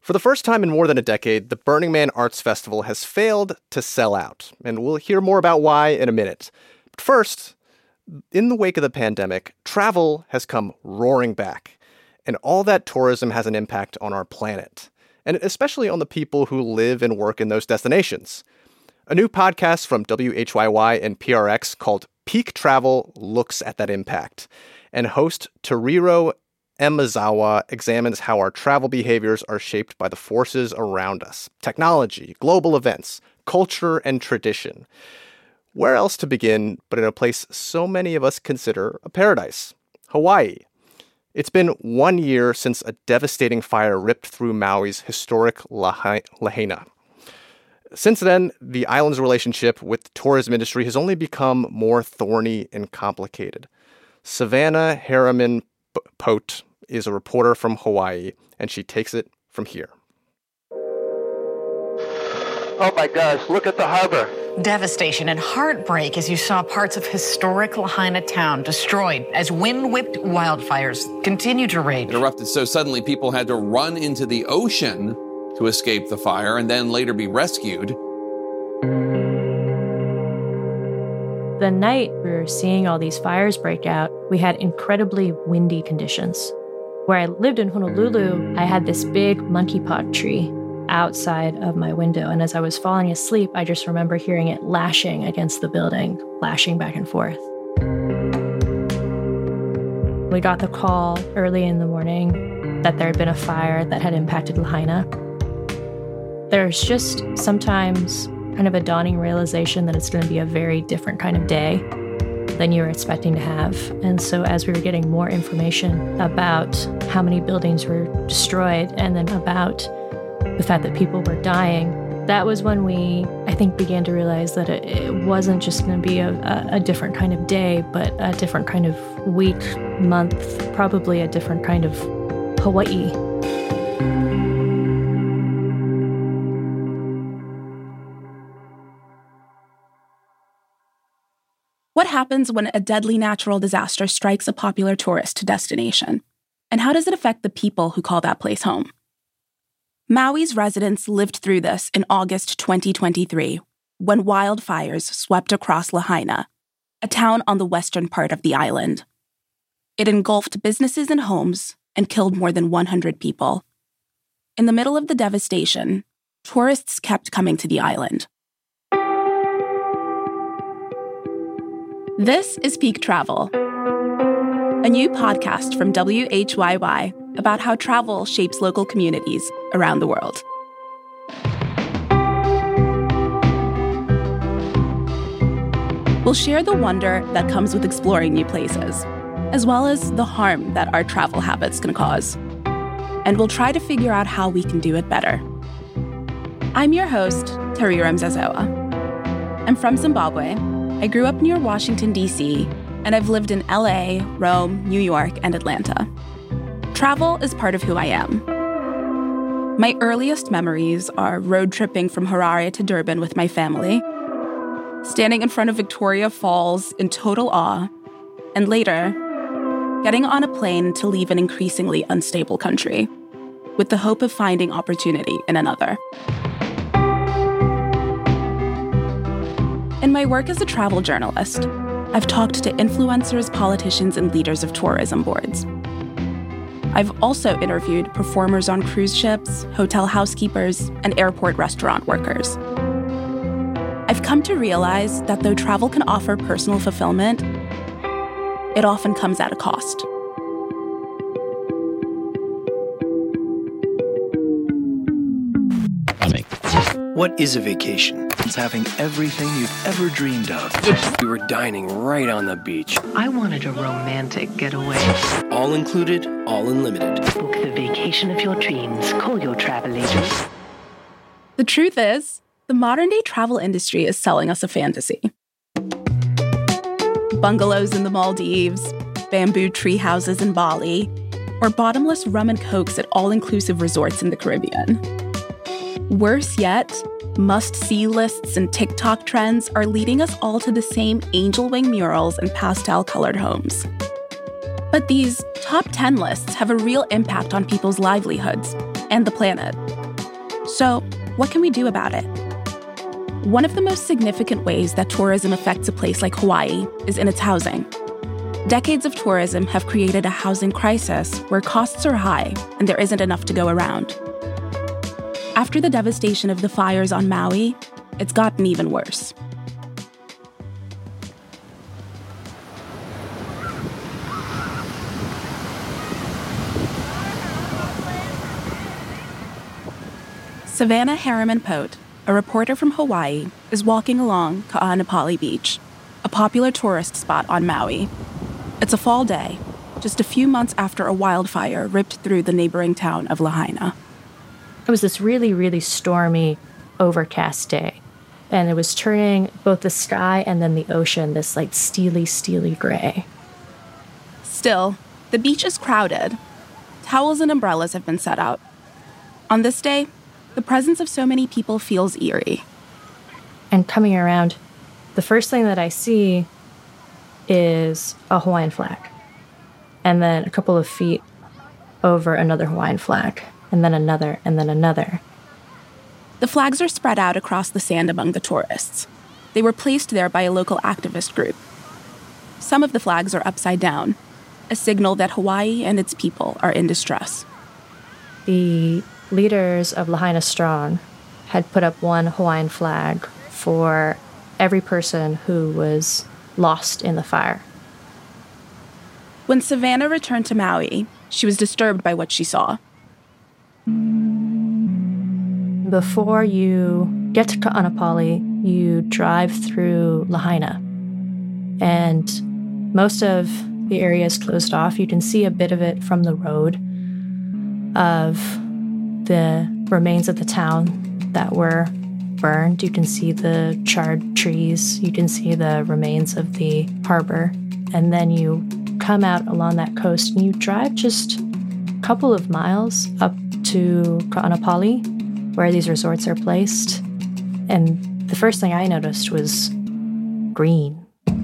For the first time in more than a decade, the Burning Man Arts Festival has failed to sell out, and we'll hear more about why in a minute. But first, in the wake of the pandemic, travel has come roaring back, and all that tourism has an impact on our planet, and especially on the people who live and work in those destinations. A new podcast from WHYY and PRX called Peak Travel looks at that impact, and host Toriro Emazawa examines how our travel behaviors are shaped by the forces around us: technology, global events, culture, and tradition. Where else to begin but in a place so many of us consider a paradise? Hawaii. It's been 1 year since a devastating fire ripped through Maui's historic Lahaina. Since then, the island's relationship with the tourism industry has only become more thorny and complicated. Savannah Harriman Pote is a reporter from Hawaii, and she takes it from here. Oh my gosh, look at the harbor. Devastation and heartbreak as you saw parts of historic Lahaina town destroyed as wind-whipped wildfires continue to rage. It erupted so suddenly people had to run into the ocean to escape the fire and then later be rescued. The night we were seeing all these fires break out, we had incredibly windy conditions. Where I lived in Honolulu, I had this big monkeypod tree outside of my window, and as I was falling asleep, I just remember hearing it lashing against the building, lashing back and forth. We got the call early in the morning that there had been a fire that had impacted Lahaina. There's just sometimes kind of a dawning realization that it's going to be a very different kind of day than you were expecting to have. And so as we were getting more information about how many buildings were destroyed and then about the fact that people were dying, that was when we, I think, began to realize that it wasn't just going to be a different kind of day, but a different kind of week, month, probably a different kind of Hawaii. What happens when a deadly natural disaster strikes a popular tourist destination? And how does it affect the people who call that place home? Maui's residents lived through this in August 2023, when wildfires swept across Lahaina, a town on the western part of the island. It engulfed businesses and homes and killed more than 100 people. In the middle of the devastation, tourists kept coming to the island. This is Peak Travel, a new podcast from WHYY about how travel shapes local communities around the world. We'll share the wonder that comes with exploring new places, as well as the harm that our travel habits can cause. And we'll try to figure out how we can do it better. I'm your host, Toriro Emazawa. I'm from Zimbabwe. I grew up near Washington, D.C., and I've lived in L.A., Rome, New York, and Atlanta. Travel is part of who I am. My earliest memories are road tripping from Harare to Durban with my family, standing in front of Victoria Falls in total awe, and later, getting on a plane to leave an increasingly unstable country, with the hope of finding opportunity in another. In my work as a travel journalist, I've talked to influencers, politicians, and leaders of tourism boards. I've also interviewed performers on cruise ships, hotel housekeepers, and airport restaurant workers. I've come to realize that though travel can offer personal fulfillment, it often comes at a cost. What is a vacation? It's having everything you've ever dreamed of. We were dining right on the beach. I wanted a romantic getaway. All included, all unlimited. Book the vacation of your dreams. Call your travel agent. The truth is, the modern-day travel industry is selling us a fantasy. Bungalows in the Maldives, bamboo tree houses in Bali, or bottomless rum and cokes at all-inclusive resorts in the Caribbean. Worse yet, must-see lists and TikTok trends are leading us all to the same angel wing murals and pastel-colored homes. But these top 10 lists have a real impact on people's livelihoods and the planet. So, what can we do about it? One of the most significant ways that tourism affects a place like Hawaii is in its housing. Decades of tourism have created a housing crisis where costs are high and there isn't enough to go around. After the devastation of the fires on Maui, it's gotten even worse. Savannah Harriman-Pote, a reporter from Hawaii, is walking along Ka'anapali Beach, a popular tourist spot on Maui. It's a fall day, just a few months after a wildfire ripped through the neighboring town of Lahaina. It was this really, really stormy, overcast day. And it was turning both the sky and then the ocean this like steely gray. Still, the beach is crowded. Towels and umbrellas have been set out. On this day, the presence of so many people feels eerie. And coming around, the first thing that I see is a Hawaiian flag. And then a couple of feet over another Hawaiian flag. And then another, and then another. The flags are spread out across the sand among the tourists. They were placed there by a local activist group. Some of the flags are upside down, a signal that Hawaii and its people are in distress. The leaders of Lahaina Strong had put up one Hawaiian flag for every person who was lost in the fire. When Savannah returned to Maui, she was disturbed by what she saw. Before you get to Ka'anapali, you drive through Lahaina. And most of the area is closed off. You can see a bit of it from the road of the remains of the town that were burned. You can see the charred trees. You can see the remains of the harbor. And then you come out along that coast and you drive just a couple of miles up to Ka'anapali, where these resorts are placed. And the first thing I noticed was green.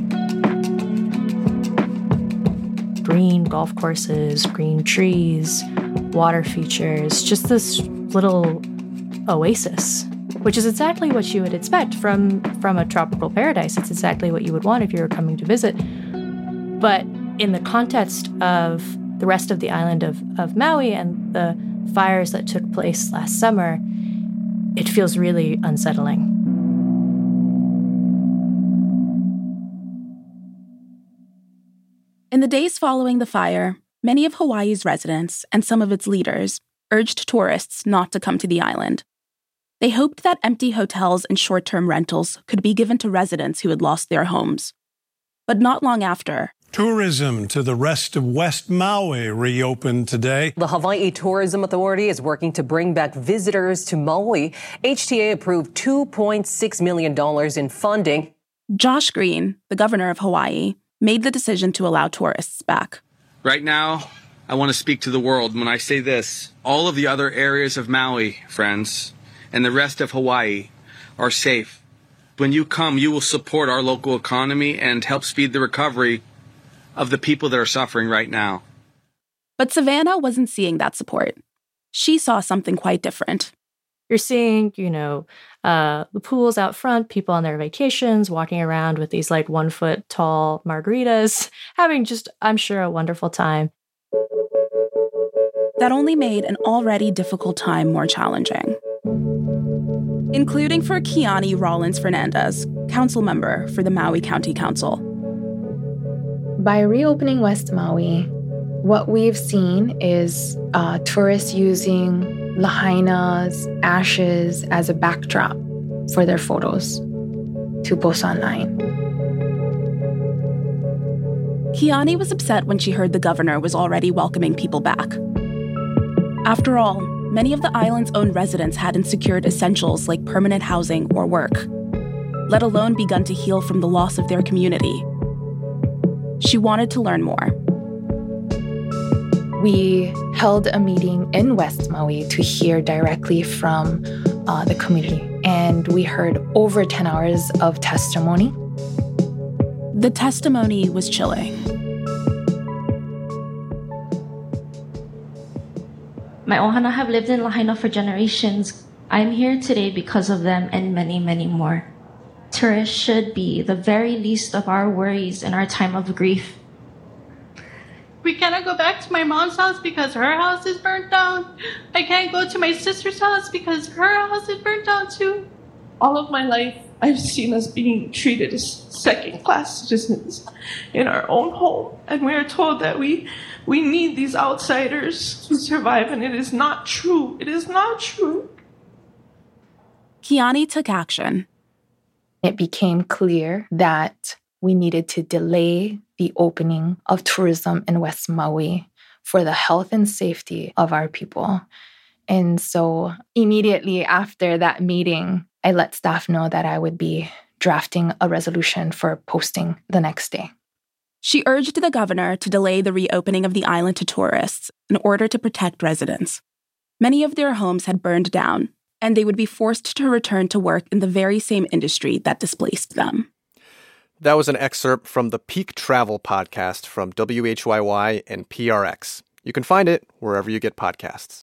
Green golf courses, green trees, water features, just this little oasis, which is exactly what you would expect from a tropical paradise. It's exactly what you would want if you were coming to visit. But in the context of the rest of the island of Maui and the fires that took place last summer, it feels really unsettling. In the days following the fire, many of Hawaii's residents and some of its leaders urged tourists not to come to the island. They hoped that empty hotels and short-term rentals could be given to residents who had lost their homes. But not long after, tourism to the rest of West Maui reopened today. The Hawaii Tourism Authority is working to bring back visitors to Maui. HTA approved $2.6 million in funding. Josh Green, the governor of Hawaii, made the decision to allow tourists back. Right now, I want to speak to the world when I say this. All of the other areas of Maui, friends, and the rest of Hawaii are safe. When you come, you will support our local economy and help speed the recovery of the people that are suffering right now. But Savannah wasn't seeing that support. She saw something quite different. You're seeing, the pools out front, people on their vacations, walking around with these 1 foot tall margaritas, having just, I'm sure, a wonderful time. That only made an already difficult time more challenging. Including for Kiani Rollins Fernandez, council member for the Maui County Council. By reopening West Maui, what we've seen is tourists using Lahaina's ashes as a backdrop for their photos to post online. Kiani was upset when she heard the governor was already welcoming people back. After all, many of the island's own residents hadn't secured essentials like permanent housing or work, let alone begun to heal from the loss of their community. She wanted to learn more. We held a meeting in West Maui to hear directly from the community, and we heard over 10 hours of testimony. The testimony was chilling. My ohana have lived in Lahaina for generations. I'm here today because of them and many, many more. Tourists should be the very least of our worries in our time of grief. We cannot go back to my mom's house because her house is burnt down. I can't go to my sister's house because her house is burnt down too. All of my life, I've seen us being treated as second-class citizens in our own home. And we are told that we need these outsiders to survive, and it is not true. It is not true. Kiani took action. It became clear that we needed to delay the opening of tourism in West Maui for the health and safety of our people. And so immediately after that meeting, I let staff know that I would be drafting a resolution for posting the next day. She urged the governor to delay the reopening of the island to tourists in order to protect residents. Many of their homes had burned down, and they would be forced to return to work in the very same industry that displaced them. That was an excerpt from the Peak Travel podcast from WHYY and PRX. You can find it wherever you get podcasts.